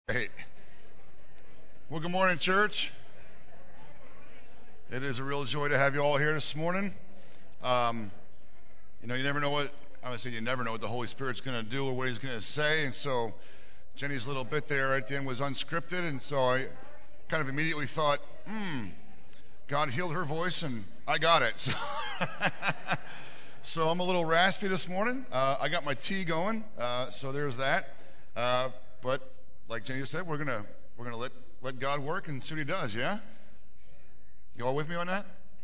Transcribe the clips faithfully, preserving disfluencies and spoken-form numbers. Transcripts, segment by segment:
Great. Well, good morning, church. It is a real joy to have you all here this morning. Um, you know, you never know what, I would say you never know what the Holy Spirit's going to do or what he's going to say. And so Jenny's little bit there at the end was unscripted. And so I kind of immediately thought, hmm, God healed her voice and I got it. So, so I'm a little raspy this morning. Uh, I got my tea going. Uh, so there's that. Uh, but like Jenny said, we're gonna we're gonna let let God work and see what He does. Yeah. You all with me on that?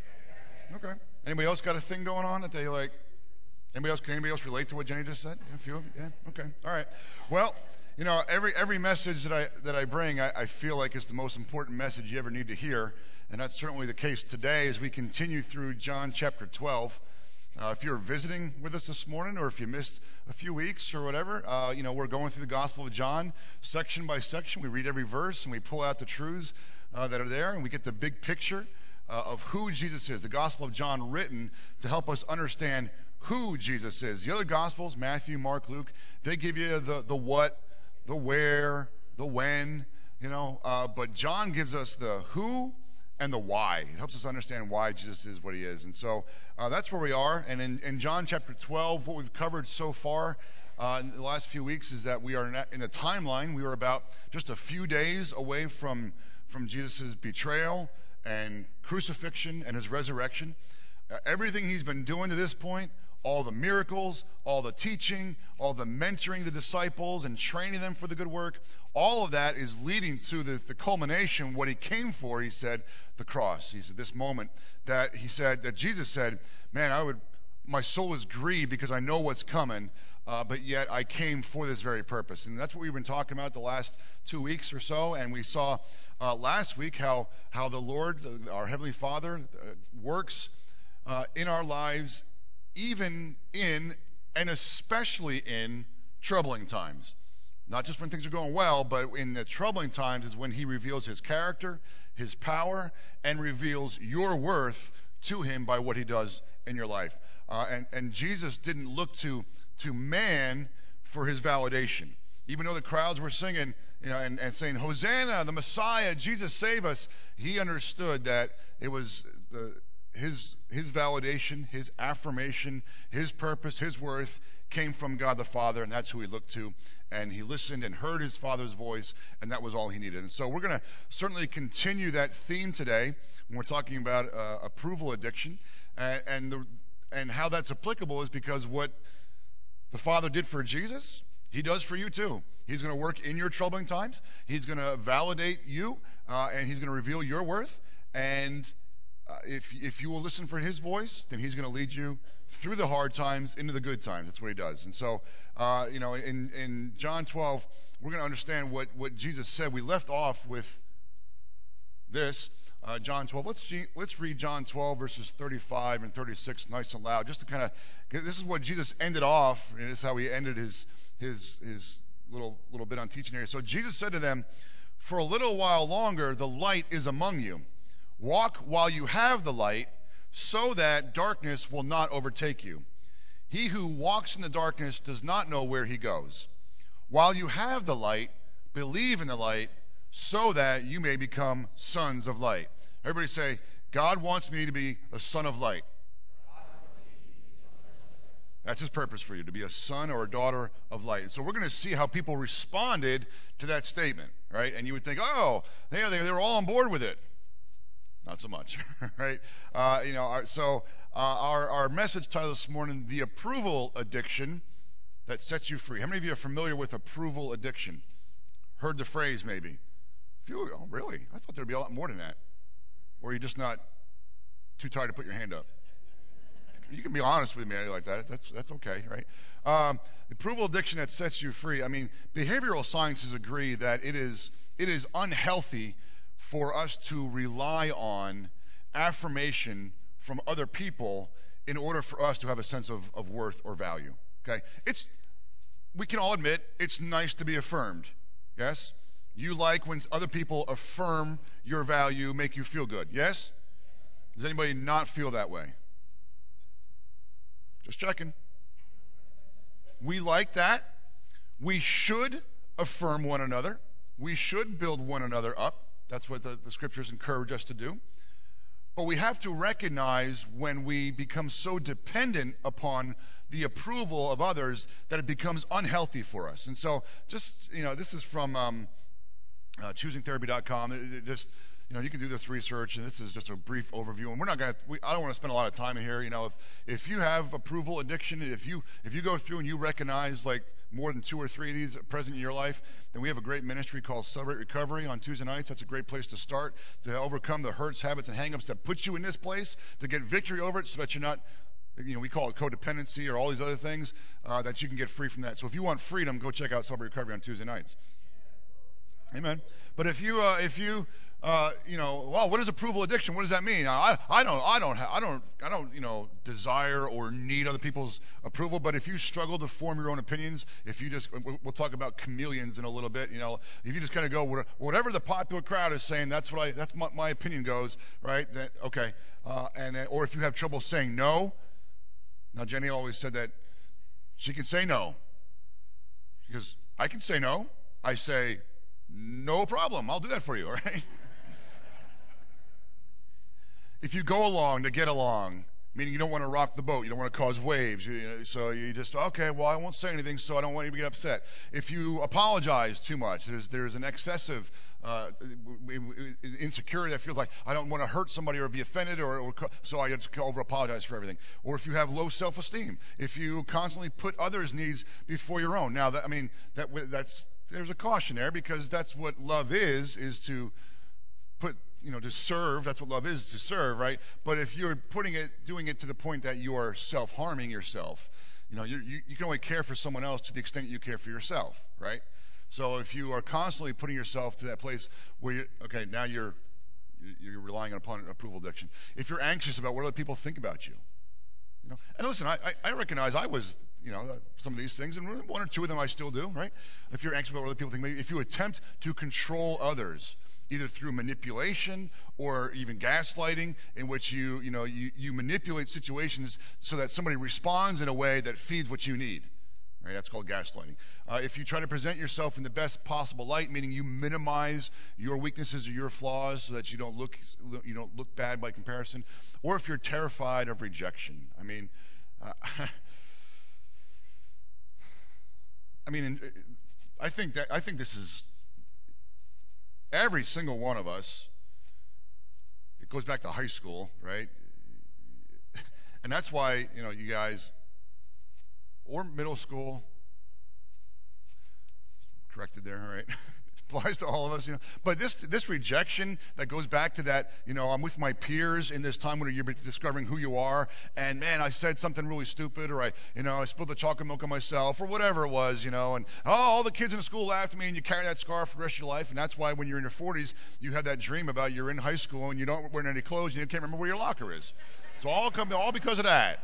Okay. Anybody else got a thing going on that they like? Anybody else? Can anybody else relate to what Jenny just said? Yeah, a few. Yeah. Okay. All right. Well, you know, every every message that I that I bring, I, I feel like it's the most important message you ever need to hear, and that's certainly the case today as we continue through John chapter twelve. Uh, if you're visiting with us this morning, or if you missed a few weeks or whatever, uh, you know, we're going through the Gospel of John section by section. We read every verse and we pull out the truths uh, that are there, and we get the big picture uh, of who Jesus is. The Gospel of John written to help us understand who Jesus is. The other Gospels, Matthew, Mark, Luke, they give you the, the what, the where, the when, you know, uh, but John gives us the who and the why. It helps us understand why Jesus is what he is. And so uh, that's where we are. And in, in John chapter twelve, what we've covered so far uh, in the last few weeks is that we are in, in the timeline. We are about just a few days away from, from Jesus' betrayal and crucifixion and his resurrection. Uh, everything he's been doing to this point, all the miracles, all the teaching, all the mentoring the disciples and training them for the good work, all of that is leading to the, the culmination, what he came for, he said, the cross. He said, this moment that he said, that Jesus said, man, I would, my soul is grieved because I know what's coming, uh, but yet I came for this very purpose. And that's what we've been talking about the last two weeks or so. And we saw uh, last week how, how the Lord, our Heavenly Father, uh, works uh, in our lives, even in and especially in troubling times. Not just when things are going well, but in the troubling times is when he reveals his character, his power, and reveals your worth to him by what he does in your life. Uh, and, and Jesus didn't look to, to man for his validation. Even though the crowds were singing, you know, and, and saying, Hosanna, the Messiah, Jesus save us, he understood that it was the, his, his validation, his affirmation, his purpose, his worth came from God the Father, and that's who he looked to. And he listened and heard his Father's voice, and that was all he needed. And so we're going to certainly continue that theme today when we're talking about uh, approval addiction. And, and, the, and how that's applicable is because what the Father did for Jesus, he does for you too. He's going to work in your troubling times. He's going to validate you, uh, and he's going to reveal your worth. And uh, if, if you will listen for his voice, then he's going to lead you through the hard times into the good times. That's what he does. And so, uh, you know, in, in John twelve, we're going to understand what, what Jesus said. We left off with this, uh, John twelve. Let's, let's read John twelve, verses thirty-five and thirty-six, nice and loud, just to kind of, this is what Jesus ended off, and this is how he ended his, his, his little, little bit on teaching here. So Jesus said to them, for a little while longer, the light is among you. Walk while you have the light, so that darkness will not overtake you. He who walks in the darkness does not know where he goes. While you have the light, believe in the light, so that you may become sons of light. Everybody say, God wants me to be a son of light. That's his purpose for you, to be a son or a daughter of light. And so we're going to see how people responded to that statement, right? And you would think, oh, they, they, they were all on board with it. Not so much, right? Uh, you know, our, so uh, our, our message title this morning, The Approval Addiction That Sets You Free. How many of you are familiar with approval addiction? Heard the phrase maybe? A few of you, oh, really? I thought there'd be a lot more than that. Or are you just not too tired to put your hand up? You can be honest with me like that. That's, that's okay, right? Um, approval addiction that sets you free. I mean, behavioral sciences agree that it is it is unhealthy for us to rely on affirmation from other people in order for us to have a sense of, of worth or value. Okay? It's, we can all admit it's nice to be affirmed. Yes? You like when other people affirm your value, make you feel good. Yes? Does anybody not feel that way? Just checking. We like that. We should affirm one another. we should build one another up. That's what the, the scriptures encourage us to do. But we have to recognize when we become so dependent upon the approval of others that it becomes unhealthy for us. And so just, you know, this is from um, uh, choosing therapy dot com. It, it just, you know, you can do this research, and this is just a brief overview. And we're not going to, I don't want to spend a lot of time in here. You know, if, if you have approval addiction, if you if you go through and you recognize like more than two or three of these present in your life, then we have a great ministry called Celebrate Recovery on Tuesday nights. That's a great place to start to overcome the hurts, habits, and hangups that put you in this place, to get victory over it so that you're not, you know, we call it codependency or all these other things, uh, that you can get free from that. So if you want freedom, go check out Celebrate Recovery on Tuesday nights. Amen. But if you, uh, if you, uh, you know, well, what is approval addiction? What does that mean? I, I don't, I don't, ha- I don't, I don't, you know, desire or need other people's approval. But if you struggle to form your own opinions, if you just, we'll talk about chameleons in a little bit. You know, if you just kind of go whatever the popular crowd is saying, that's what I, that's my, my opinion goes, right? That okay, uh, and or if you have trouble saying no. Now Jenny always said that she can say no. Because I can say no. I say, no problem, I'll do that for you, all right? If you go along to get along, meaning you don't want to rock the boat, you don't want to cause waves, you know, so you just, okay, well, I won't say anything, so I don't want you to get upset. If you apologize too much, there's there's an excessive uh, insecurity that feels like I don't want to hurt somebody or be offended, or, or so I just over-apologize for everything. Or if you have low self-esteem, if you constantly put others' needs before your own. Now, that, I mean, that that's there's a caution there, because that's what love is, is to put, you know, to serve. That's what love is, to serve, right? But if you're putting it, doing it to the point that you are self-harming yourself, you know, you you you can only care for someone else to the extent you care for yourself, right? So if you are constantly putting yourself to that place where you, okay, now you're you're relying upon approval addiction. If you're anxious about what other people think about you, you know, and listen, I I recognize I was, you know, some of these things, and one or two of them I still do, right? If you're anxious about what other people think, maybe if you attempt to control others, either through manipulation or even gaslighting, in which you, you know, you, you manipulate situations so that somebody responds in a way that feeds what you need. Right? That's called gaslighting. Uh, if you try to present yourself in the best possible light, meaning you minimize your weaknesses or your flaws so that you don't look you don't look bad by comparison, or if you're terrified of rejection. I mean, uh, I mean, I think that I think this is. Every single one of us, it goes back to high school, right? And that's why, you know, you guys, or middle school, corrected there, all right? Applies to all of us, you know. But this this rejection that goes back to that, you know, I'm with my peers in this time when you're discovering who you are, and man, I said something really stupid, or I, you know, I spilled the chocolate milk on myself, or whatever it was, you know, and oh, all the kids in the school laughed at me, and you carry that scar for the rest of your life, and that's why when you're in your forties, you have that dream about you're in high school and you don't wear any clothes, and you can't remember where your locker is. It's all come all because of that.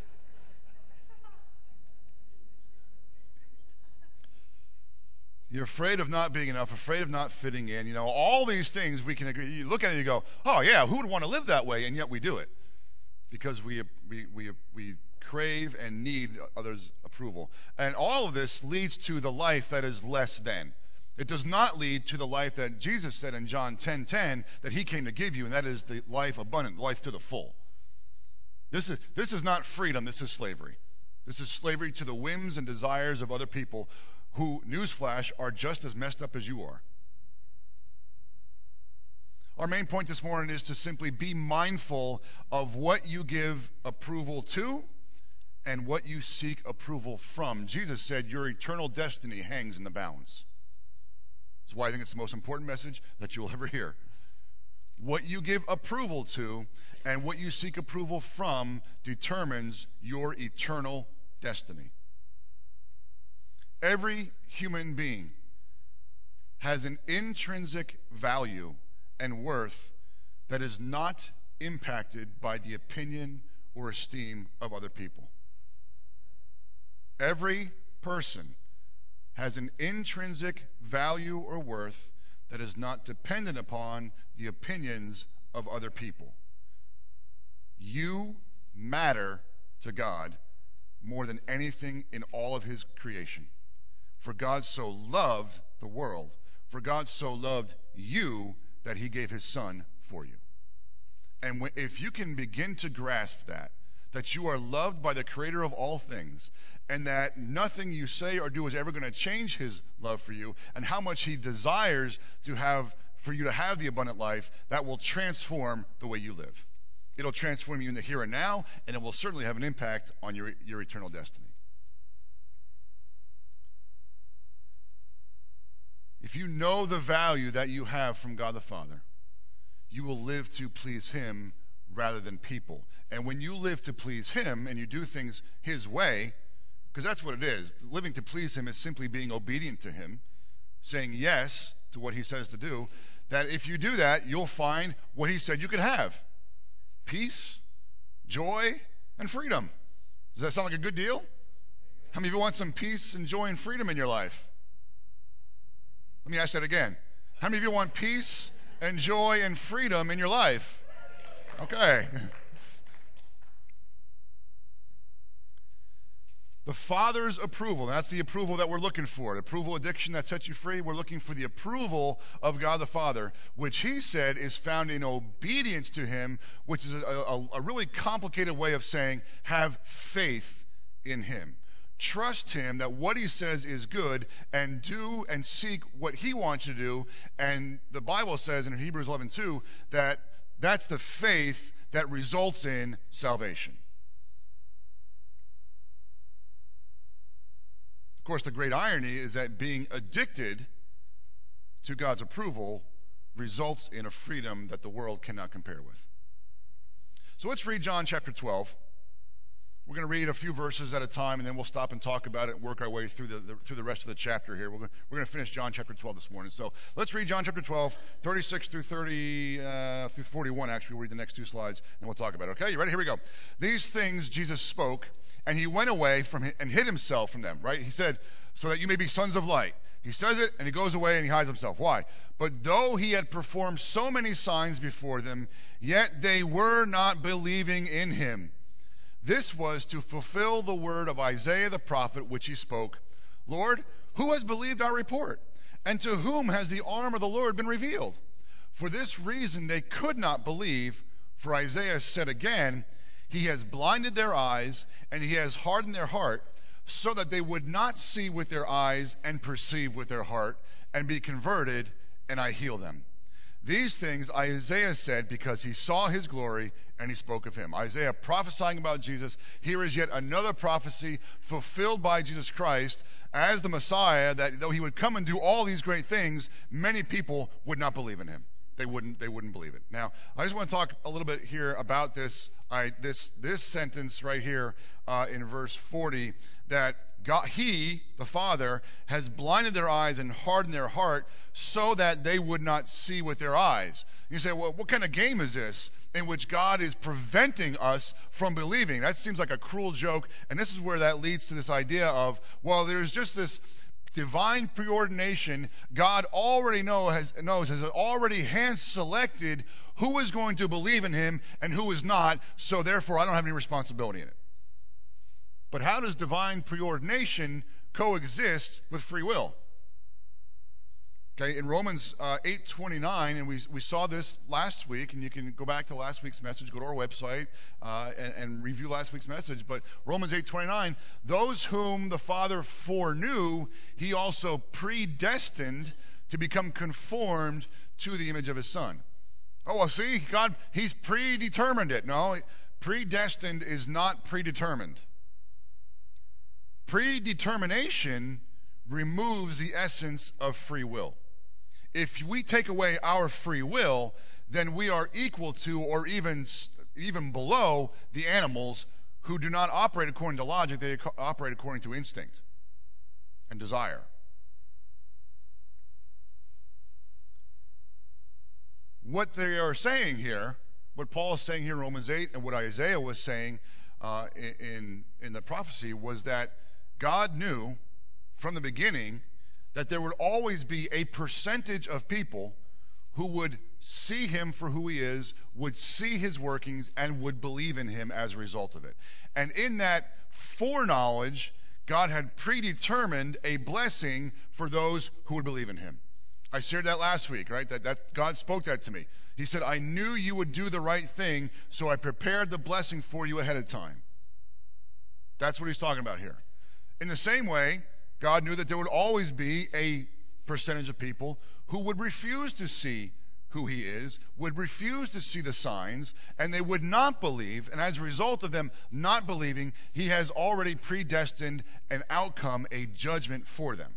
You're afraid of not being enough, afraid of not fitting in. You know, all these things we can agree. You look at it and you go, oh, yeah, who would want to live that way? And yet we do it because we we we we crave and need others' approval. And all of this leads to the life that is less than. It does not lead to the life that Jesus said in John ten ten that he came to give you, and that is the life abundant, life to the full. This is this is not freedom. This is slavery. This is slavery to the whims and desires of other people who, newsflash, are just as messed up as you are. Our main point this morning is to simply be mindful of what you give approval to and what you seek approval from. Jesus said your eternal destiny hangs in the balance. That's why I think it's the most important message that you'll ever hear. What you give approval to and what you seek approval from determines your eternal destiny. Every human being has an intrinsic value and worth that is not impacted by the opinion or esteem of other people. Every person has an intrinsic value or worth that is not dependent upon the opinions of other people. You matter to God more than anything in all of his creation. For God so loved the world, For God so loved you that he gave his son for you. And when, if you can begin to grasp that, that you are loved by the creator of all things, and that nothing you say or do is ever going to change his love for you, and how much he desires to have for you to have the abundant life, that will transform the way you live. It'll transform you in the here and now, and it will certainly have an impact on your, your eternal destiny. If you know the value that you have from God the Father, you will live to please him rather than people. And when you live to please him and you do things his way, because that's what it is, living to please him is simply being obedient to him, saying yes to what he says to do, that if you do that, you'll find what he said you could have: peace, joy, and freedom. Does that sound like a good deal? How many of you want some peace and joy and freedom in your life? Let me ask that again. How many of you want peace and joy and freedom in your life? Okay. The Father's approval, that's the approval that we're looking for. The approval addiction that sets you free, we're looking for the approval of God the Father, which he said is found in obedience to him, which is a, a, a really complicated way of saying have faith in him. Trust him that what he says is good, and do and seek what he wants you to do. And the Bible says in Hebrews eleven two that that's the faith that results in salvation. Of course, the great irony is that being addicted to God's approval results in a freedom that the world cannot compare with. So let's read John chapter twelve. We're going to read a few verses at a time, and then we'll stop and talk about it and work our way through the, the through the rest of the chapter here. We're going, we're going to finish John chapter twelve this morning. So let's read John chapter twelve, thirty-six through thirty uh, through forty-one. Actually, we'll read the next two slides, and we'll talk about it. Okay, you ready? Here we go. These things Jesus spoke, and he went away from him and hid himself from them. Right? He said, "So that you may be sons of light." He says it, and he goes away and he hides himself. Why? But though he had performed so many signs before them, yet they were not believing in him. This was to fulfill the word of Isaiah the prophet, which he spoke, "Lord, who has believed our report? And to whom has the arm of the Lord been revealed?" For this reason they could not believe, for Isaiah said again, "He has blinded their eyes, and he has hardened their heart, so that they would not see with their eyes and perceive with their heart, and be converted, and I heal them." These things Isaiah said because he saw his glory, and he spoke of him. Isaiah prophesying about Jesus. Here is yet another prophecy fulfilled by Jesus Christ as the Messiah, that though he would come and do all these great things, many people would not believe in him. They wouldn't, they wouldn't believe it. Now, I just want to talk a little bit here about this, I, this, this sentence right here uh, in verse forty, that God, he, the Father, has blinded their eyes and hardened their heart so that they would not see with their eyes. You say, well, what kind of game is this in which God is preventing us from believing? That seems like a cruel joke, and this is where that leads to this idea of, well, there's just this divine preordination. God already know, has, knows, has already hand-selected who is going to believe in him and who is not, so therefore I don't have any responsibility in it. But how does divine preordination coexist with free will? Okay, in Romans uh, eight twenty-nine, and we we saw this last week, and you can go back to last week's message, go to our website, uh, and, and review last week's message. But Romans eight twenty-nine, those whom the Father foreknew, he also predestined to become conformed to the image of his Son. Oh, well, see, God, he's predetermined it. No, predestined is not predetermined. Predetermination removes the essence of free will. If we take away our free will, then we are equal to or even even below the animals who do not operate according to logic. They operate according to instinct and desire. What they are saying here, what Paul is saying here in Romans eight, and what Isaiah was saying uh, in, in the prophecy, was that God knew from the beginning that there would always be a percentage of people who would see him for who he is, would see his workings, and would believe in him as a result of it. And in that foreknowledge, God had predetermined a blessing for those who would believe in him. I shared that last week, right? That, that God spoke that to me. He said, I knew you would do the right thing, so I prepared the blessing for you ahead of time. That's what he's talking about here. In the same way, God knew that there would always be a percentage of people who would refuse to see who he is, would refuse to see the signs, and they would not believe. And as a result of them not believing, he has already predestined an outcome, a judgment for them.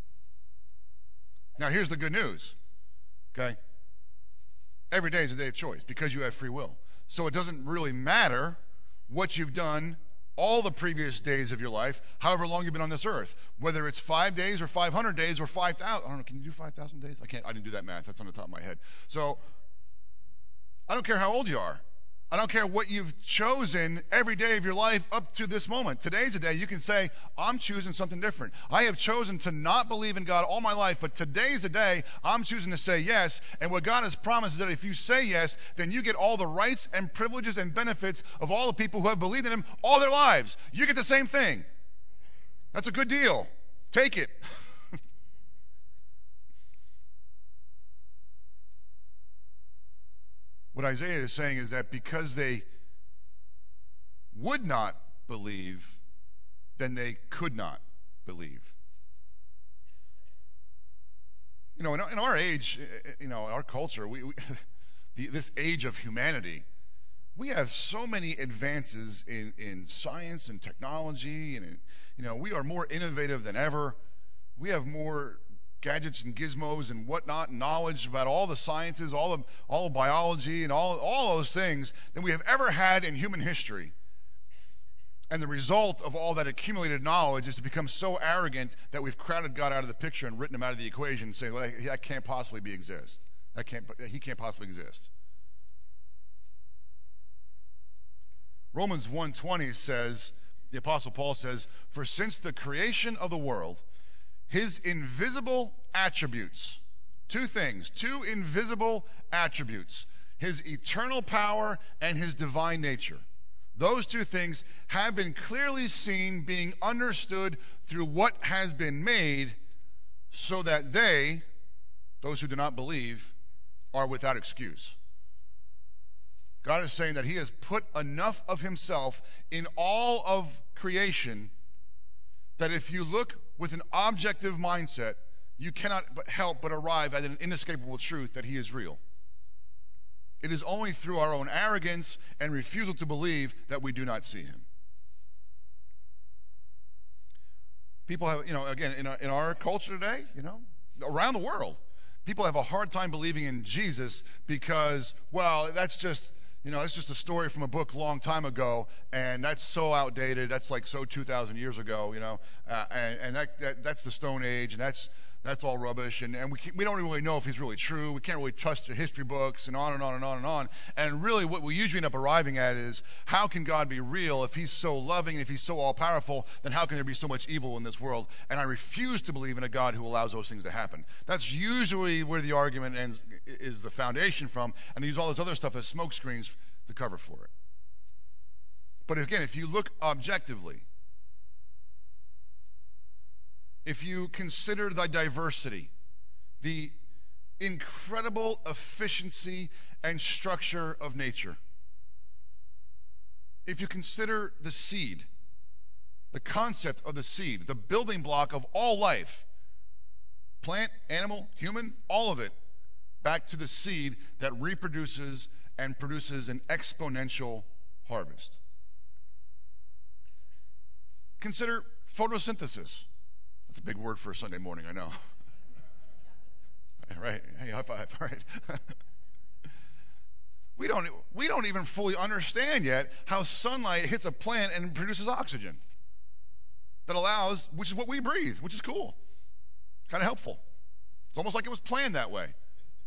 Now, here's the good news, okay? Every day is a day of choice because you have free will. So it doesn't really matter what you've done all the previous days of your life, however long you've been on this earth, whether it's five days or five hundred days or five thousand. I don't know, can you do five thousand days? I can't, I didn't do that math. That's on the top of my head. So I don't care how old you are. I don't care what you've chosen every day of your life up to this moment. Today's a day you can say, I'm choosing something different. I have chosen to not believe in God all my life, but today's a day I'm choosing to say yes. And what God has promised is that if you say yes, then you get all the rights and privileges and benefits of all the people who have believed in him all their lives. You get the same thing. That's a good deal. Take it. What Isaiah is saying is that because they would not believe, then they could not believe. You know, in, in our age, you know, our culture, we, we the, this age of humanity, we have so many advances in, in science and technology, and, in, you know, we are more innovative than ever. We have more gadgets and gizmos and whatnot, knowledge about all the sciences, all the all the biology and all, all those things than we have ever had in human history. And the result of all that accumulated knowledge is to become so arrogant that we've crowded God out of the picture and written him out of the equation, saying, well, that can't possibly be exist. That can't, he can't possibly exist. Romans one twenty says, the Apostle Paul says, for since the creation of the world, his invisible attributes, two things, two invisible attributes, his eternal power and his divine nature. Those two things have been clearly seen, being understood through what has been made, so that they, those who do not believe, are without excuse. God is saying that he has put enough of himself in all of creation that if you look with an objective mindset, you cannot but help but arrive at an inescapable truth that he is real. It is only through our own arrogance and refusal to believe that we do not see him. People have, you know, again, in our, in our culture today, you know, around the world, people have a hard time believing in Jesus because, well, that's just, you know, it's just a story from a book a long time ago, and that's so outdated. That's like so two thousand years ago, you know, uh, and, and that, that that's the Stone Age, and that's that's all rubbish, and, and we we don't really know if he's really true. We can't really trust the history books, and on and on and on and on. And really what we usually end up arriving at is, how can God be real if he's so loving and if he's so all-powerful, then how can there be so much evil in this world? And I refuse to believe in a God who allows those things to happen. That's usually where the argument ends, is the foundation from, and they use all this other stuff as smoke screens to cover for it. But again, if you look objectively, if you consider the diversity, the incredible efficiency and structure of nature, if you consider the seed, the concept of the seed, the building block of all life, plant, animal, human, all of it, back to the seed that reproduces and produces an exponential harvest. Consider photosynthesis. That's a big word for a Sunday morning, I know. Right? Hey, high five. All right. we don't we don't even fully understand yet how sunlight hits a plant and produces oxygen that allows, which is what we breathe, which is cool. Kind of helpful. It's almost like it was planned that way.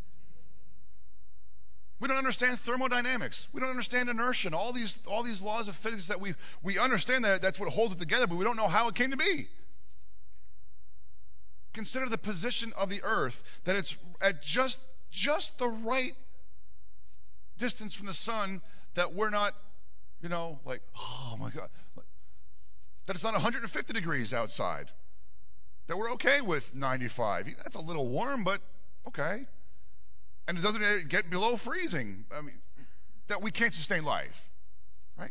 We don't understand thermodynamics. We don't understand inertia and all these all these laws of physics that we we understand that that's what holds it together, but we don't know how it came to be. Consider the position of the earth, that it's at just just the right distance from the sun, that we're not, you know, like, oh my God, like, that it's not one hundred fifty degrees outside, that we're okay with ninety-five. That's a little warm, but Okay. And it doesn't get below freezing. I mean, that we can't sustain life, right?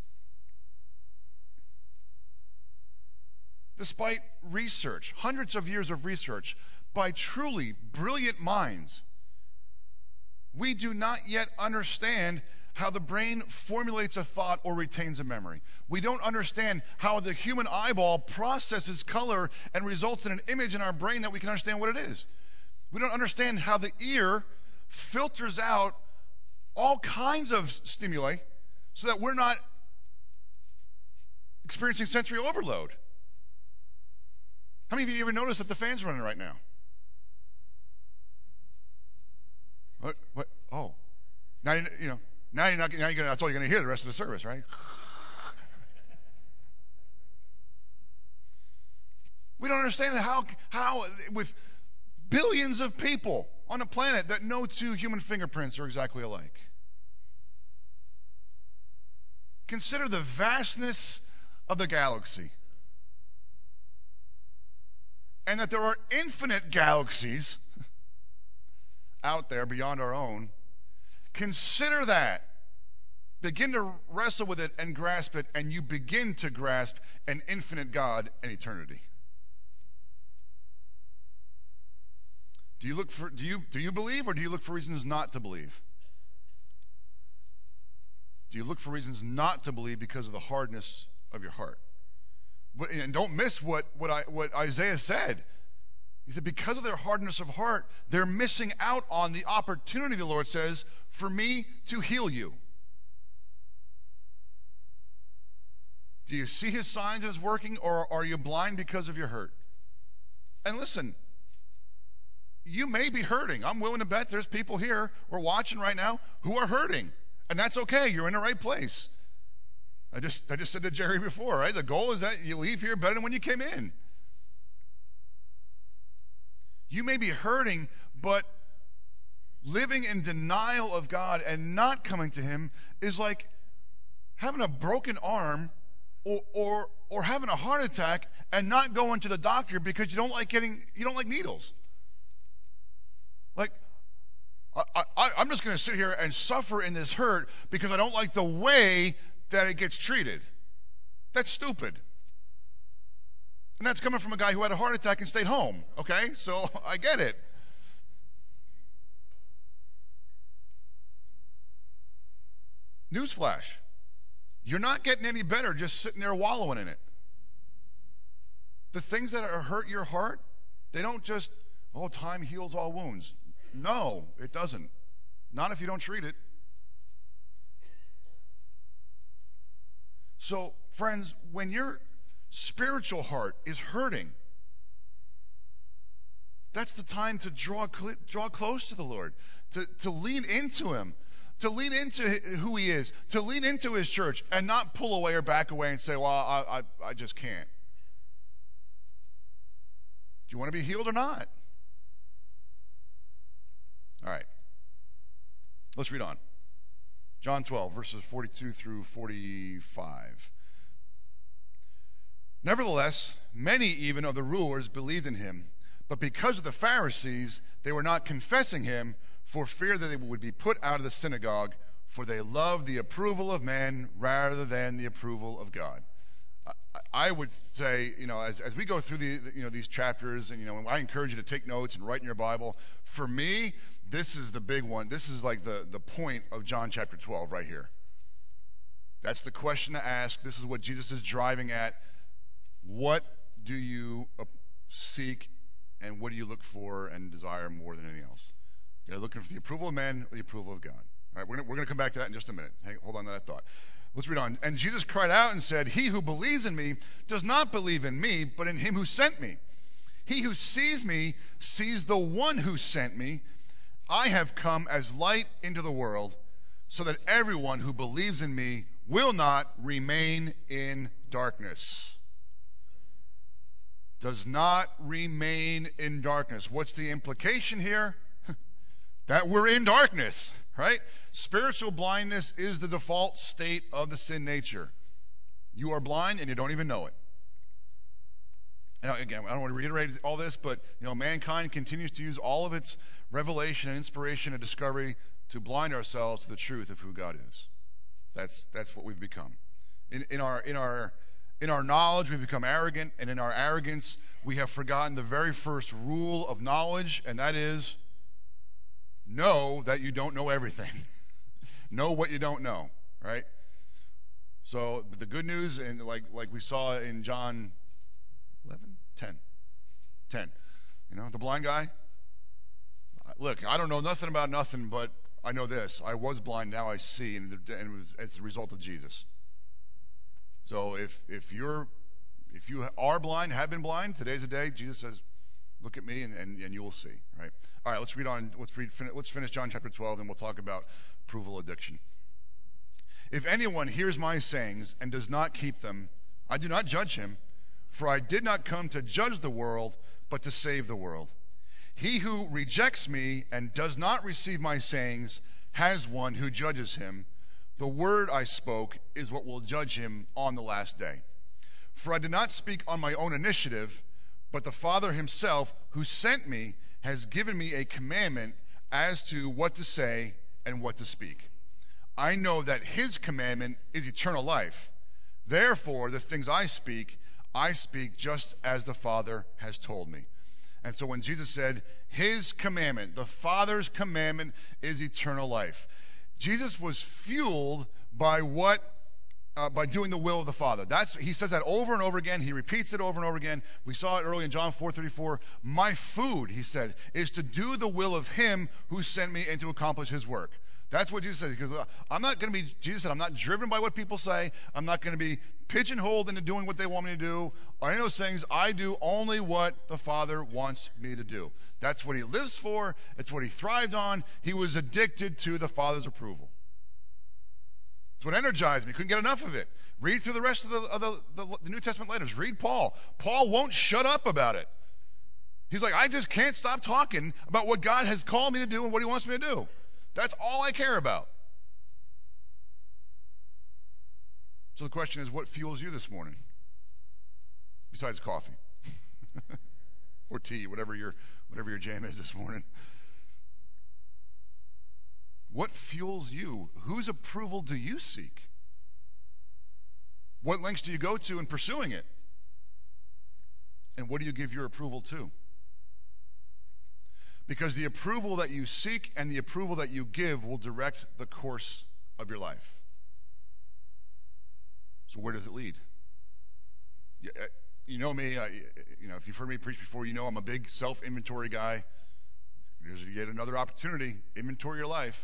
Despite research, hundreds of years of research by truly brilliant minds, we do not yet understand how the brain formulates a thought or retains a memory. We don't understand how the human eyeball processes color and results in an image in our brain that we can understand what it is. We don't understand how the ear filters out all kinds of stimuli so that we're not experiencing sensory overload. How many of you ever noticed that the fan's running right now? What? What? Oh, now you, you know. Now you're not. Now you're gonna, that's all you're going to hear the rest of the service, right? We don't understand how how with billions of people on a planet that no two human fingerprints are exactly alike. Consider the vastness of the galaxy, and that there are infinite galaxies out there beyond our own. Consider that. Begin to wrestle with it and grasp it, and you begin to grasp an infinite God and eternity. Do you look for do you do you believe, or do you look for reasons not to believe? Do you look for reasons not to believe because of the hardness of your heart? But, and don't miss what what I what Isaiah said. He said, because of their hardness of heart, they're missing out on the opportunity, the Lord says, for me to heal you. Do you see his signs as working, or are you blind because of your hurt? And listen, you may be hurting. I'm willing to bet there's people here or watching right now who are hurting. And that's okay. You're in the right place. I just I just said to Jerry before, right? The goal is that you leave here better than when you came in. You may be hurting, but living in denial of God and not coming to him is like having a broken arm or or or having a heart attack and not going to the doctor because you don't like getting you don't like needles. Like, I, I, I'm just going to sit here and suffer in this hurt because I don't like the way that it gets treated. That's stupid. And that's coming from a guy who had a heart attack and stayed home, okay? So I get it. Newsflash. You're not getting any better just sitting there wallowing in it. The things that are hurt your heart, they don't just, oh, time heals all wounds. No, it doesn't. Not if you don't treat it. So, friends, when your spiritual heart is hurting, that's the time to draw draw close to the Lord, to, to lean into him, to lean into who he is, to lean into his church, and not pull away or back away and say, well, I, I, I just can't. Do you want to be healed or not? All right. Let's read on. John twelve, verses forty-two through forty-five. Nevertheless, many even of the rulers believed in him, but because of the Pharisees, they were not confessing him for fear that they would be put out of the synagogue, for they loved the approval of man rather than the approval of God. I would say, you know, as, as we go through the, you know, these chapters, and, you know, I encourage you to take notes and write in your Bible. For me, this is the big one. This is like the, the point of John chapter twelve right here. That's the question to ask. This is what Jesus is driving at. What do you seek, and what do you look for and desire more than anything else? You're looking for the approval of man or the approval of God. All right, we're going we're to come back to that in just a minute. Hang, hold on to that thought. Let's read on. And Jesus cried out and said, he who believes in me does not believe in me, but in him who sent me. He who sees me sees the one who sent me. I have come as light into the world, so that everyone who believes in me will not remain in darkness. Does not remain in darkness. What's the implication here? That we're in darkness. Right? Spiritual blindness is the default state of the sin nature. You are blind and you don't even know it. And again, I don't want to reiterate all this, but you know, mankind continues to use all of its revelation and inspiration and discovery to blind ourselves to the truth of who God is. That's that's what we've become. In, in our in our in our knowledge, we've become arrogant, and in our arrogance, we have forgotten the very first rule of knowledge, and that is know that you don't know everything. Know what you don't know, right? So the good news, and like like we saw in John eleven, ten, ten, you know, the blind guy. Look, I don't know nothing about nothing, but I know this. I was blind, now I see, and it was, it's a result of Jesus. So if if you're if you are blind, have been blind, today's the day. Jesus says, "Look at me, and, and, and you will see." Right? All right. Let's read on. Let's read. Let's finish John chapter twelve, and we'll talk about approval addiction. If anyone hears my sayings and does not keep them, I do not judge him, for I did not come to judge the world, but to save the world. He who rejects me and does not receive my sayings has one who judges him. The word I spoke is what will judge him on the last day. For I did not speak on my own initiative, but the Father himself who sent me has given me a commandment as to what to say and what to speak. I know that his commandment is eternal life. Therefore, the things I speak, I speak just as the Father has told me. And so when Jesus said, his commandment, the Father's commandment is eternal life. Jesus was fueled by what? Uh, by doing the will of the Father. That's, he says that over and over again. He repeats it over and over again. We saw it early in John four thirty-four. My food, he said, is to do the will of him who sent me and to accomplish his work. That's what Jesus said. Because I'm not going to be, Jesus said, I'm not driven by what people say. I'm not going to be pigeonholed into doing what they want me to do or any of those things. I do only what the Father wants me to do. That's what he lives for. It's what he thrived on. He was addicted to the Father's approval. It's what energized me. Couldn't get enough of it. Read through the rest of the, of the, the, the New Testament letters. Read Paul. Paul won't shut up about it. He's like, I just can't stop talking about what God has called me to do and what he wants me to do. That's all I care about. So the question is, what fuels you this morning? Besides coffee. Or tea, whatever your, whatever your jam is this morning. What fuels you? Whose approval do you seek? What lengths do you go to in pursuing it? And what do you give your approval to? Because the approval that you seek and the approval that you give will direct the course of your life. So where does it lead? You know me, I, you know, if you've heard me preach before, you know I'm a big self-inventory guy. There's yet another opportunity. Inventory your life.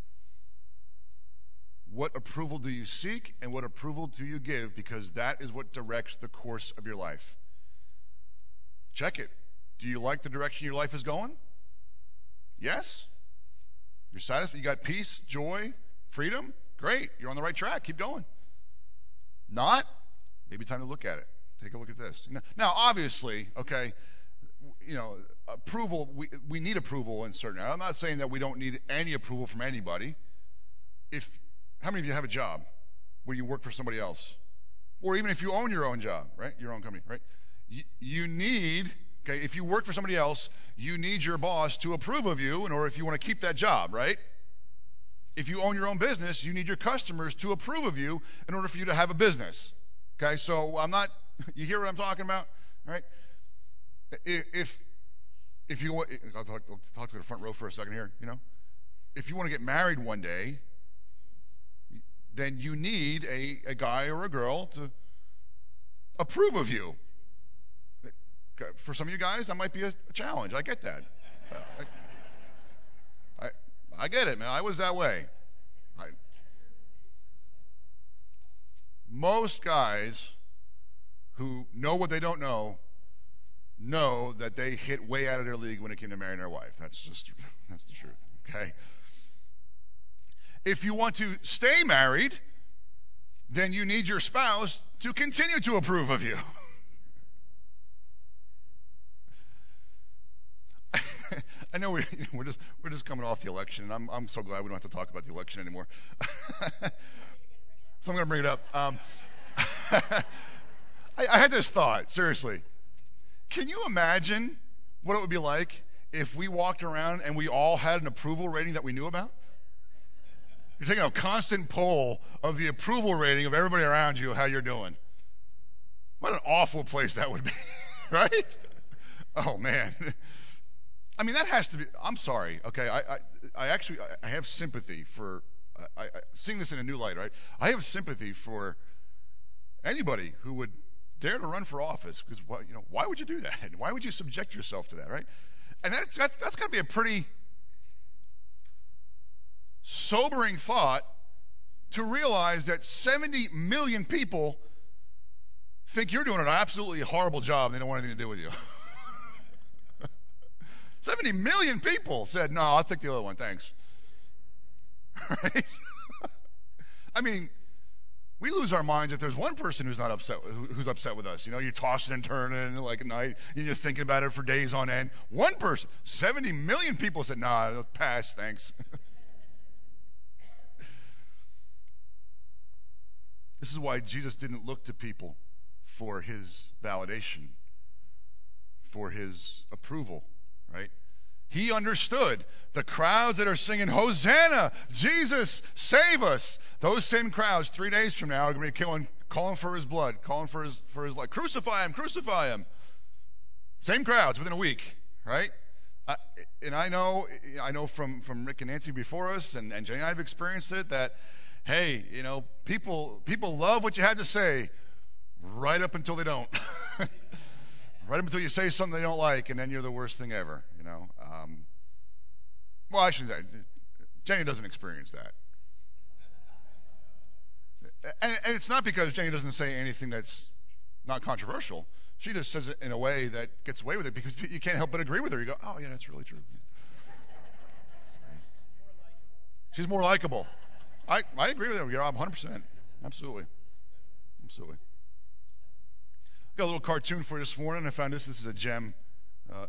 What approval do you seek and what approval do you give? Because that is what directs the course of your life. Check it. Do you like the direction your life is going? Yes? You're satisfied? You got peace, joy, freedom? Great. You're on the right track. Keep going. Not? Maybe time to look at it. Take a look at this. Now, obviously, okay, you know, approval, we, we need approval in certain areas. I'm not saying that we don't need any approval from anybody. If, how many of you have a job where you work for somebody else? Or even if you own your own job, right? Your own company, right? You, you need... Okay, if you work for somebody else, you need your boss to approve of you in order if you want to keep that job, right? If you own your own business, you need your customers to approve of you in order for you to have a business. Okay, so I'm not, you hear what I'm talking about, right? If, if you want, I'll talk, I'll talk to the front row for a second here, you know? If you want to get married one day, then you need a, a guy or a girl to approve of you. For some of you guys, that might be a, a challenge. I get that. I, I, I get it, man. I was that way. I, most guys who know what they don't know know that they hit way out of their league when it came to marrying their wife. That's just, that's the truth, okay? If you want to stay married, then you need your spouse to continue to approve of you. I know we're, we're just we're just coming off the election, and I'm I'm so glad we don't have to talk about the election anymore. So I'm going to bring it up. Um, I, I had this thought, seriously. Can you imagine what it would be like if we walked around and we all had an approval rating that we knew about? You're taking a constant poll of the approval rating of everybody around you, how you're doing. What an awful place that would be, right? Oh, man. I mean, that has to be, I'm sorry, okay? I I, I actually, I have sympathy for, I, I, seeing this in a new light, right? I have sympathy for anybody who would dare to run for office, because, you know, why would you do that? Why would you subject yourself to that, right? And that's, that's, that's got to be a pretty sobering thought to realize that seventy million people think you're doing an absolutely horrible job and they don't want anything to do with you. seventy million people said, no, I'll take the other one, thanks. Right? I mean, we lose our minds if there's one person who's not upset, who's upset with us. You know, you're tossing and turning like at night, and you're thinking about it for days on end. One person, seventy million people said, nah, pass, thanks. This is why Jesus didn't look to people for his validation, for his approval, right? He understood the crowds that are singing, Hosanna, Jesus, save us. Those same crowds three days from now are going to be killing, calling for his blood, calling for his, for his life. Crucify him, crucify him. Same crowds within a week, right? I, and I know I know from, from Rick and Nancy before us, and, and Jenny and I have experienced it, that, hey, you know, people people love what you had to say right up until they don't. Right up until you say something they don't like, and then you're the worst thing ever, you know. Um, well, actually, Jenny doesn't experience that. And, and it's not because Jenny doesn't say anything that's not controversial. She just says it in a way that gets away with it because you can't help but agree with her. You go, oh, yeah, that's really true. She's more likable. I, I agree with her. You're one hundred percent. Absolutely. Absolutely. Got a little cartoon for you this morning. I found this. This is a gem. Uh,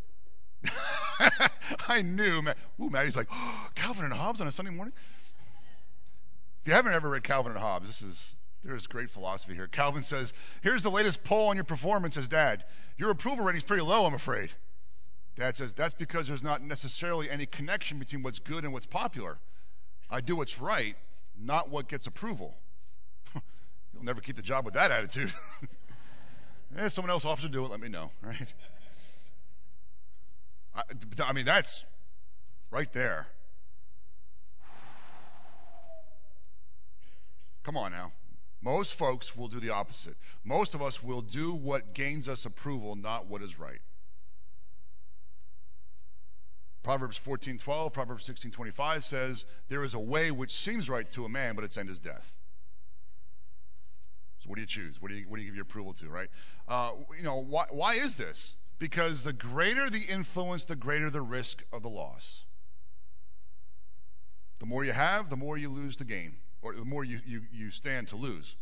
I knew. Matt, ooh, Maddie's like, oh, Calvin and Hobbes on a Sunday morning? If you haven't ever read Calvin and Hobbes, this is there's great philosophy here. Calvin says, here's the latest poll on your performance as dad. Your approval rating is pretty low, I'm afraid. Dad says, that's because there's not necessarily any connection between what's good and what's popular. I do what's right, not what gets approval. You'll never keep the job with that attitude. If someone else offers to do it, let me know, right? I, I mean, that's right there. Come on now. Most folks will do the opposite. Most of us will do what gains us approval, not what is right. Proverbs fourteen twelve, Proverbs sixteen twenty-five says, there is a way which seems right to a man, but its end is death. So what do you choose? What do you, what do you give your approval to, right? Uh, you know, why, why is this? Because the greater the influence, the greater the risk of the loss. The more you have, the more you lose to gain, or the more you, you, you stand to lose.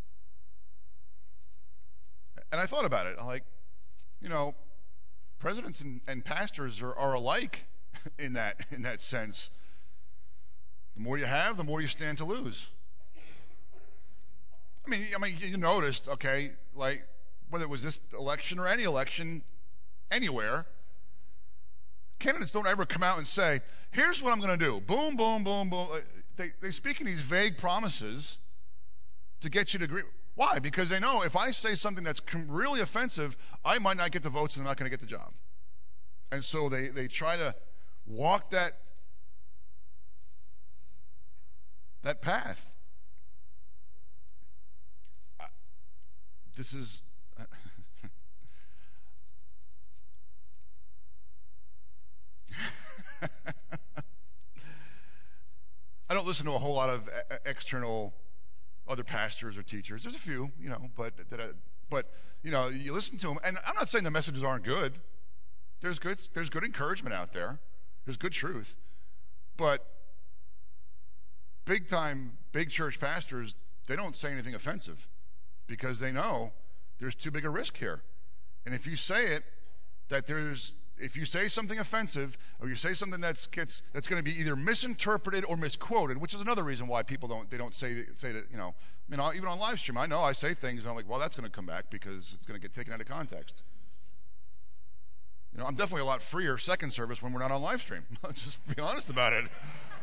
And I thought about it. I'm like, you know, presidents and, and pastors are, are alike in that in that sense. The more you have, the more you stand to lose. I mean, I mean, you noticed, okay, like whether it was this election or any election, anywhere, candidates don't ever come out and say, "Here's what I'm going to do." Boom, boom, boom, boom. They they speak in these vague promises to get you to agree. Why? Because they know if I say something that's really offensive, I might not get the votes and I'm not going to get the job. And so they they try to walk that that path. This is I don't listen to a whole lot of external other pastors or teachers. There's a few, you know, but that I, but you know, you listen to them, and I'm not saying the messages aren't good. There's good there's good encouragement out there. There's good truth. But big time big church pastors, they don't say anything offensive because they know there's too big a risk here. And if you say it, that there's if you say something offensive, or you say something that's gets that's going to be either misinterpreted or misquoted, which is another reason why people don't they don't say say that, you know, I mean, even on live stream, I know I say things and I'm like, well, that's going to come back because it's going to get taken out of context. You know, I'm definitely a lot freer second service when we're not on live stream. Just be honest about it.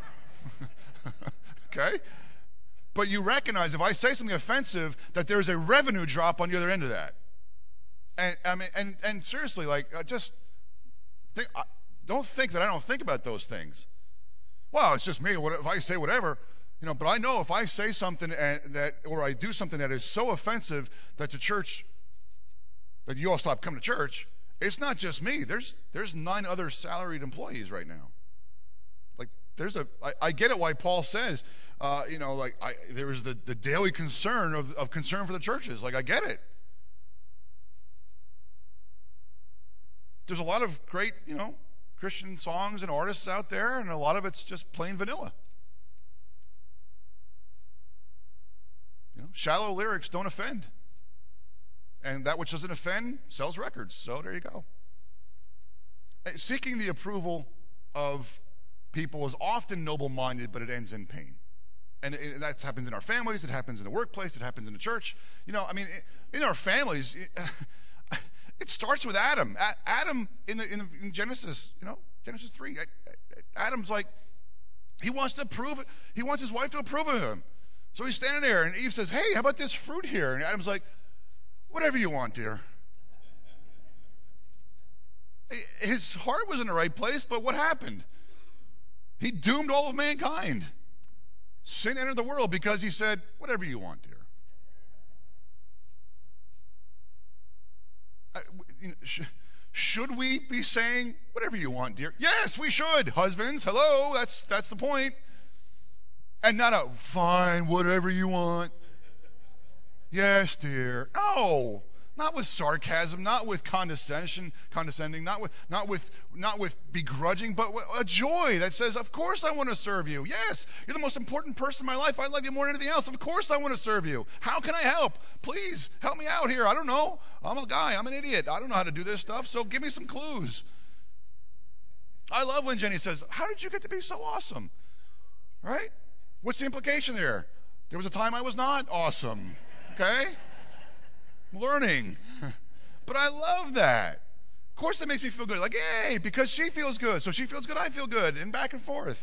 Okay? But you recognize if I say something offensive, that there's a revenue drop on the other end of that. And I mean, and and seriously, like, uh, just think, uh, don't think that I don't think about those things. Well, it's just me. What if I say whatever? You know, but I know if I say something and that, or I do something that is so offensive that the church, that you all stop coming to church. It's not just me. There's there's nine other salaried employees right now. Like, there's a. I, I get it why Paul says, uh, you know, like I, there is the the daily concern of of concern for the churches. Like, I get it. There's a lot of great, you know, Christian songs and artists out there, and a lot of it's just plain vanilla. You know, shallow lyrics don't offend. And that which doesn't offend sells records. So there you go. Seeking the approval of people is often noble-minded, but it ends in pain. And it, that happens in our families. It happens in the workplace. It happens in the church. You know, I mean, in our families, it starts with Adam. Adam in, the, in, the, in Genesis, you know, Genesis three. Adam's like, he wants to approve. He wants his wife to approve of him. So he's standing there, and Eve says, "Hey, how about this fruit here?" And Adam's like, "Whatever you want, dear." His heart was in the right place, but what happened? He doomed all of mankind. Sin entered the world because he said, "Whatever you want, dear." I, you know, sh- should we be saying, "Whatever you want, dear"? Yes, we should. Husbands, hello, that's that's the point. And not a, "Fine, whatever you want." Yes, dear. No, not with sarcasm, not with condescension, condescending, not with, not with, not with begrudging, but with a joy that says, "Of course I want to serve you. Yes, you're the most important person in my life. I love you more than anything else. Of course I want to serve you. How can I help? Please help me out here. I don't know. I'm a guy. I'm an idiot. I don't know how to do this stuff. So give me some clues." I love when Jenny says, "How did you get to be so awesome?" Right? What's the implication there? There was a time I was not awesome. Okay? I'm learning. But I love that. Of course that makes me feel good. Like, yay, because she feels good. So she feels good, I feel good. And back and forth.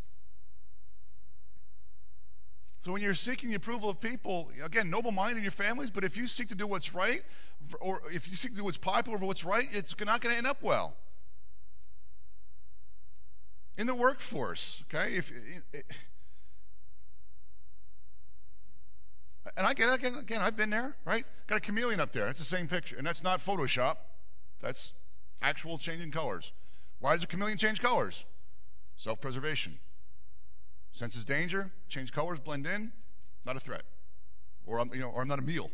So when you're seeking the approval of people, again, noble mind in your families, but if you seek to do what's right, or if you seek to do what's popular over what's right, it's not going to end up well. In the workforce, okay? If it, And I get it, again, again, I've been there, right? Got a chameleon up there. It's the same picture. And that's not Photoshop. That's actual changing colors. Why does a chameleon change colors? Self-preservation. Senses danger, change colors, blend in, not a threat. Or I'm, you know, or I'm not a meal.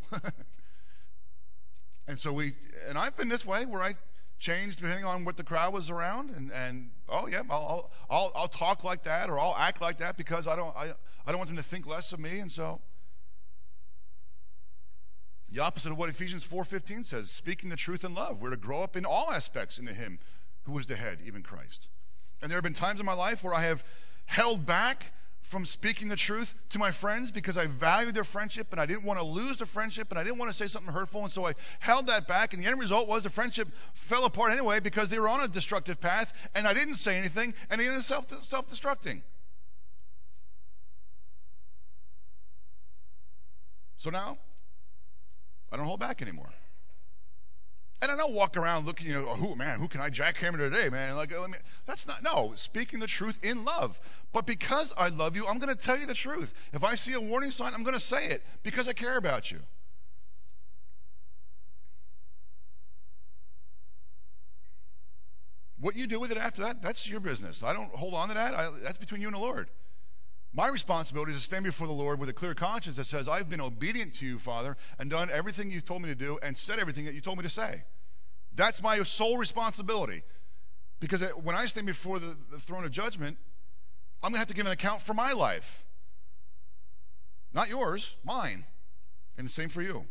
And so we, and I've been this way where I changed depending on what the crowd was around. And, and oh, yeah, I'll, I'll, I'll talk like that or I'll act like that because I don't, I, I don't want them to think less of me. And so the opposite of what Ephesians four fifteen says, speaking the truth in love. We're to grow up in all aspects into him who is the head, even Christ. And there have been times in my life where I have held back from speaking the truth to my friends because I valued their friendship and I didn't want to lose the friendship and I didn't want to say something hurtful, and so I held that back, and the end result was the friendship fell apart anyway because they were on a destructive path and I didn't say anything, and they ended up self, self-destructing. So now I don't hold back anymore. And I don't walk around looking, you know, oh, who, man, who can I jackhammer today, man? Like, let me, that's not, no, speaking the truth in love. But because I love you, I'm going to tell you the truth. If I see a warning sign, I'm going to say it because I care about you. What you do with it after that, that's your business. I don't hold on to that. I, that's between you and the Lord. My responsibility is to stand before the Lord with a clear conscience that says, I've been obedient to you, Father, and done everything you've told me to do and said everything that you told me to say. That's my sole responsibility. Because when I stand before the, the throne of judgment, I'm going to have to give an account for my life. Not yours, mine. And the same for you.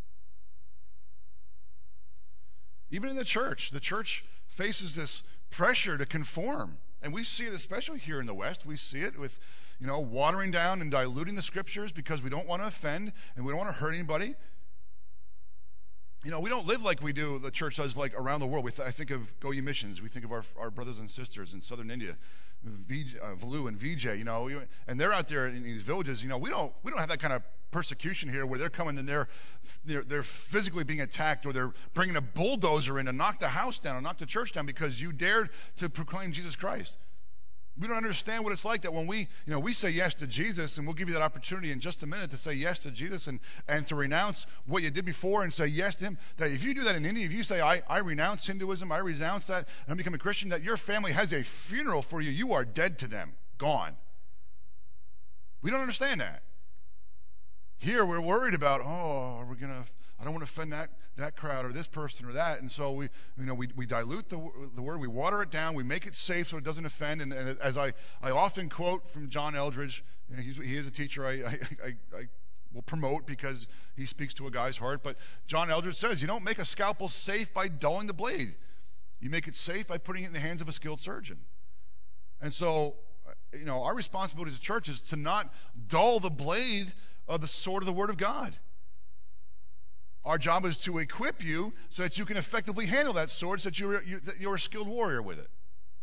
Even in the church, the church faces this pressure to conform. And we see it especially here in the West. We see it with, you know, watering down and diluting the scriptures because we don't want to offend and we don't want to hurt anybody. you know, we don't live like we do, the church does, like around the world. We th- I think of Go Ye Missions. We think of our, our brothers and sisters in southern India, v, uh, Valu and V J, you know, and they're out there in these villages. You know, we don't we don't have that kind of persecution here where they're coming and they're, they're, they're physically being attacked, or they're bringing a bulldozer in to knock the house down or knock the church down because you dared to proclaim Jesus Christ. We don't understand what it's like that when we, you know, we say yes to Jesus, and we'll give you that opportunity in just a minute to say yes to Jesus and, and to renounce what you did before and say yes to him. That if you do that in India, if you say, I, I renounce Hinduism, I renounce that, and I become a Christian, that your family has a funeral for you. You are dead to them, gone. We don't understand that. Here we're worried about, oh, are we going to, I don't want to offend that that crowd or this person or that, and so we, you know, we, we dilute the the word, we water it down, we make it safe so it doesn't offend. And, and as I, I often quote from John Eldridge, you know, he's, he is a teacher I, I, I, I will promote because he speaks to a guy's heart. But John Eldridge says, you don't make a scalpel safe by dulling the blade. You make it safe by putting it in the hands of a skilled surgeon. And so, you know, our responsibility as a church is to not dull the blade of the sword of the Word of God. Our job is to equip you so that you can effectively handle that sword, so that you're, you're, that you're a skilled warrior with it.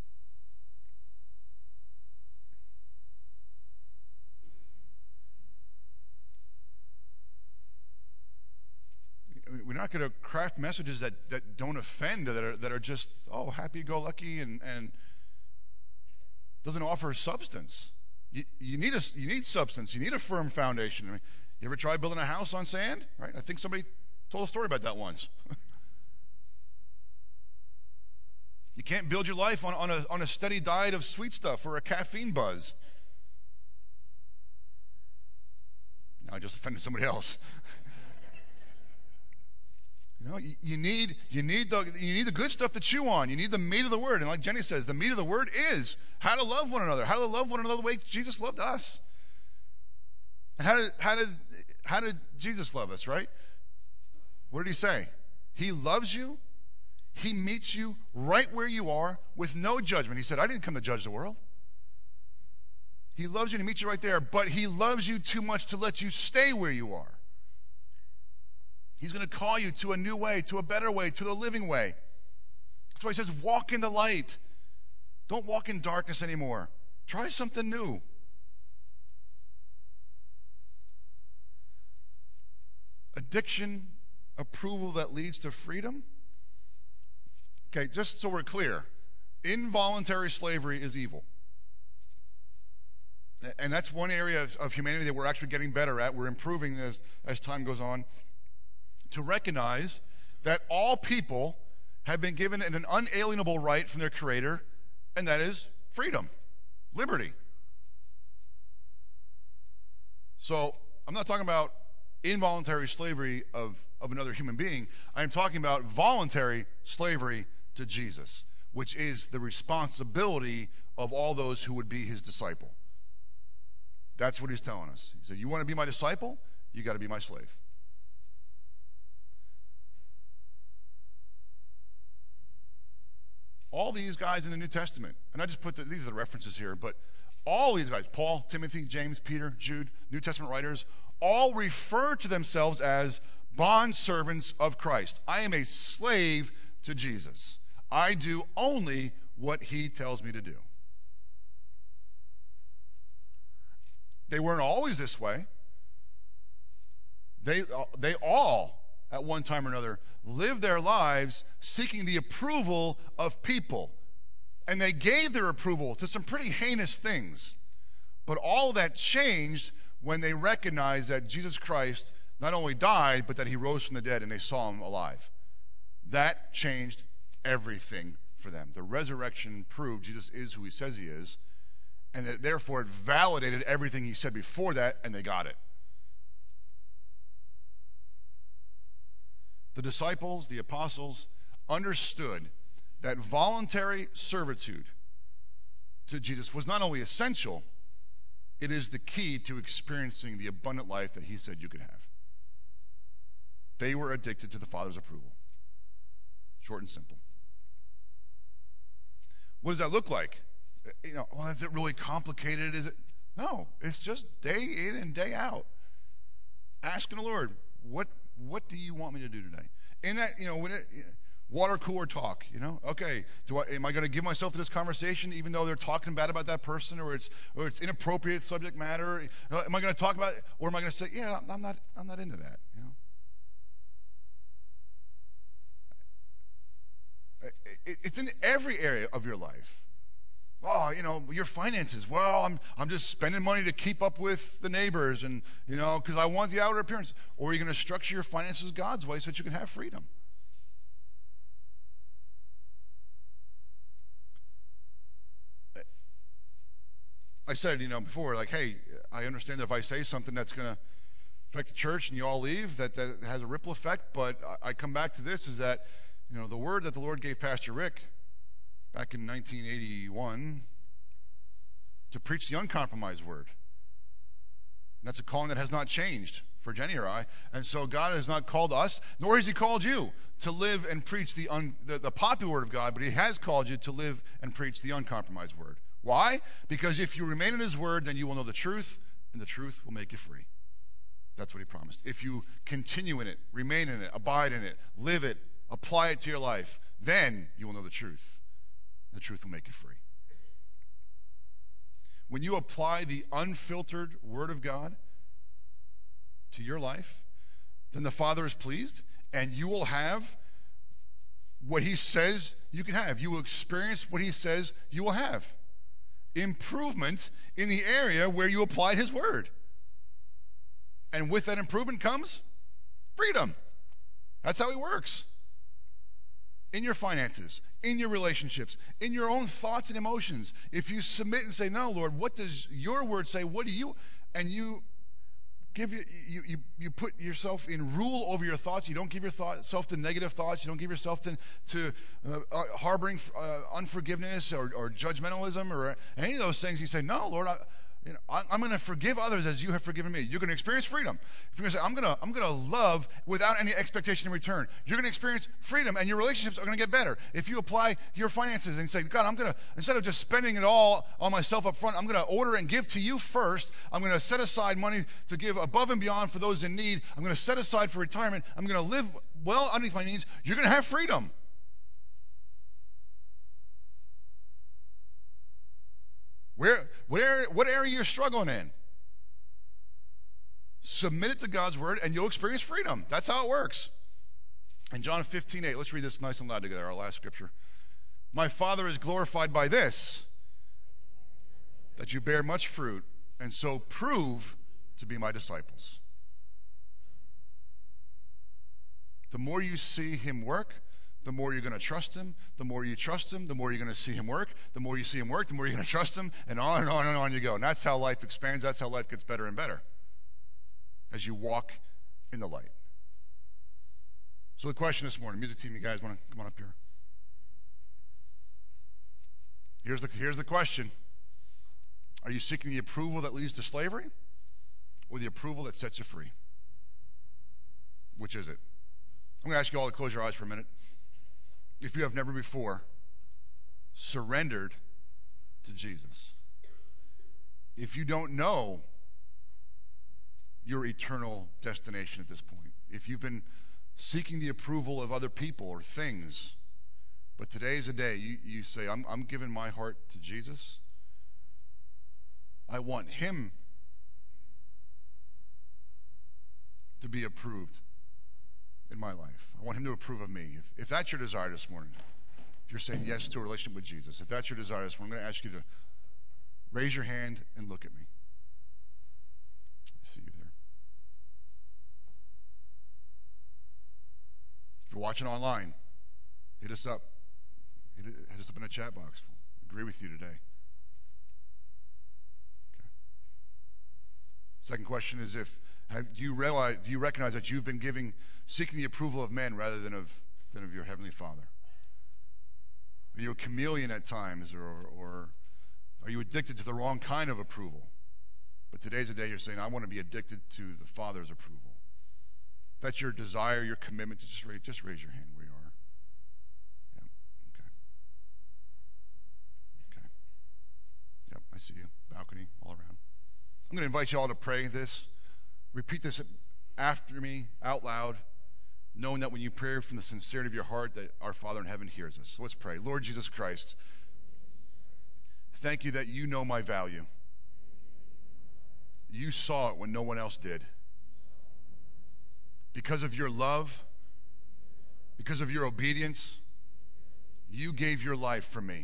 We're not going to craft messages that, that don't offend, that are, that are just, oh, happy-go-lucky and, and doesn't offer substance. You, you, need a, you need substance. You need a firm foundation. I mean, you ever try building a house on sand? Right? I think somebody told a story about that once. You can't build your life on, on, a, on a steady diet of sweet stuff or a caffeine buzz. Now I just offended somebody else. You know, you, you need you need the you need the good stuff to chew on. You need the meat of the word. And like Jenny says, the meat of the word is how to love one another, how to love one another the way Jesus loved us. And how did how did how did Jesus love us, right? What did he say? He loves you. He meets you right where you are with no judgment. He said, I didn't come to judge the world. He loves you to meet you right there, but he loves you too much to let you stay where you are. He's going to call you to a new way, to a better way, to the living way. That's why he says, walk in the light. Don't walk in darkness anymore. Try something new. Addiction, approval that leads to freedom. Okay, just so we're clear, involuntary slavery is evil. And that's one area of, of humanity that we're actually getting better at. We're improving as, as time goes on. To recognize that all people have been given an unalienable right from their Creator, and that is freedom, liberty. So I'm not talking about involuntary slavery of, of another human being. I am talking about voluntary slavery to Jesus, which is the responsibility of all those who would be his disciple. That's what he's telling us. He said, you want to be my disciple? You got to be my slave. All these guys in the New Testament, and I just put the, these are the references here, but all these guys, Paul, Timothy, James, Peter, Jude, New Testament writers, all refer to themselves as bondservants of Christ. I am a slave to Jesus. I do only what he tells me to do. They weren't always this way. They, they all, at one time or another, lived their lives seeking the approval of people. And they gave their approval to some pretty heinous things. But all that changed when they recognized that Jesus Christ not only died, but that he rose from the dead and they saw him alive. That changed everything for them. The resurrection proved Jesus is who he says he is, and that therefore it validated everything he said before that, and they got it. The disciples, the apostles, understood that voluntary servitude to Jesus was not only essential, it is the key to experiencing the abundant life that he said you could have. They were addicted to the Father's approval. Short and simple. What does that look like? You know, well, is it really complicated? Is it? No, it's just day in and day out. Asking the Lord, what, what do you want me to do today? In that, you know, when it, you know, water cooler talk, you know, okay, do I, am I going to give myself to this conversation even though they're talking bad about that person, or it's or it's inappropriate subject matter? Uh, am I going to talk about it, or am I going to say, yeah, I'm not, I'm not into that, you know? It, it's in every area of your life. Oh, you know, your finances. Well, I'm I'm just spending money to keep up with the neighbors, and you know, because I want the outer appearance. Or are you going to structure your finances God's way so that you can have freedom? I said, you know, before, like, hey, I understand that if I say something that's going to affect the church and you all leave, that that has a ripple effect. But I, I come back to this: is that, you know, the word that the Lord gave Pastor Rick back in nineteen eighty-one to preach the uncompromised word. And that's a calling that has not changed for Jenny or I. And so God has not called us, nor has he called you to live and preach the, un, the, the popular word of God, but he has called you to live and preach the uncompromised word. Why? Because if you remain in his word, then you will know the truth, and the truth will make you free. That's what he promised. If you continue in it, remain in it, abide in it, live it, apply it to your life, then you will know the truth. The truth will make you free. When you apply the unfiltered word of God to your life, then the Father is pleased, and you will have what he says you can have. You will experience what he says you will have. Improvement in the area where you applied his word. And with that improvement comes freedom. That's how he works. In your finances, in your relationships, in your own thoughts and emotions. If you submit and say, no, Lord, what does your word say? What do you, and you give you, you, you, you put yourself in rule over your thoughts. You don't give yourself to negative thoughts. You don't give yourself to, to uh, harboring uh, unforgiveness or, or judgmentalism or any of those things. You say, no, Lord, I, you know, I, I'm going to forgive others as you have forgiven me. You're going to experience freedom. If you're going to say, I'm going to, I'm going to love without any expectation in return, you're going to experience freedom, and your relationships are going to get better. If you apply your finances and say, God, I'm going to, instead of just spending it all on myself up front, I'm going to order and give to you first. I'm going to set aside money to give above and beyond for those in need. I'm going to set aside for retirement. I'm going to live well underneath my means. You're going to have freedom. Where, where, what area you're struggling in? Submit it to God's word, and you'll experience freedom. That's how it works. In John fifteen eight, let's read this nice and loud together, our last scripture. My Father is glorified by this, that you bear much fruit, and so prove to be my disciples. The more you see him work, the more you're going to trust him. The more you trust him, the more you're going to see him work. The more you see him work, the more you're going to trust him, and on and on and on you go. And that's how life expands. That's how life gets better and better as you walk in the light. So the question this morning, music team, you guys want to come on up here? Here's the, here's the question. Are you seeking the approval that leads to slavery, or the approval that sets you free? Which is it? I'm going to ask you all to close your eyes for a minute. If you have never before surrendered to Jesus, if you don't know your eternal destination at this point, if you've been seeking the approval of other people or things, but today's a day you, you say, I'm, I'm giving my heart to Jesus. I want him to be approved in my life. I want him to approve of me. If, if that's your desire this morning, if you're saying yes to a relationship with Jesus, if that's your desire this morning, I'm going to ask you to raise your hand and look at me. I see you there. If you're watching online, hit us up. Hit, it, hit us up in a chat box. We'll agree with you today. Okay. Second question is, if have, do you realize, do you recognize that you've been giving, seeking the approval of men rather than of than of your Heavenly Father? Are you a chameleon at times, or, or are you addicted to the wrong kind of approval? But today's the day you're saying, I want to be addicted to the Father's approval. If that's your desire, your commitment, to just raise, just raise your hand where you are. Yeah, okay. Okay. Yep, I see you. Balcony, all around. I'm going to invite you all to pray this. Repeat this after me, out loud. knowing that when you pray from the sincerity of your heart that our Father in heaven hears us. So let's pray. Lord Jesus Christ, thank you that you know my value. You saw it when no one else did. Because of your love, because of your obedience, you gave your life for me.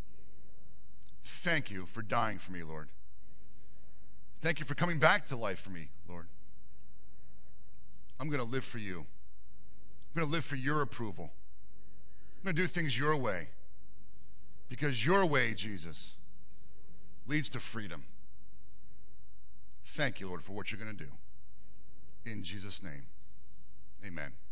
Thank you for dying for me, Lord. Thank you for coming back to life for me, Lord. I'm going to live for you. I'm going to live for your approval. I'm going to do things your way. Because your way, Jesus, leads to freedom. Thank you, Lord, for what you're going to do. In Jesus' name, amen.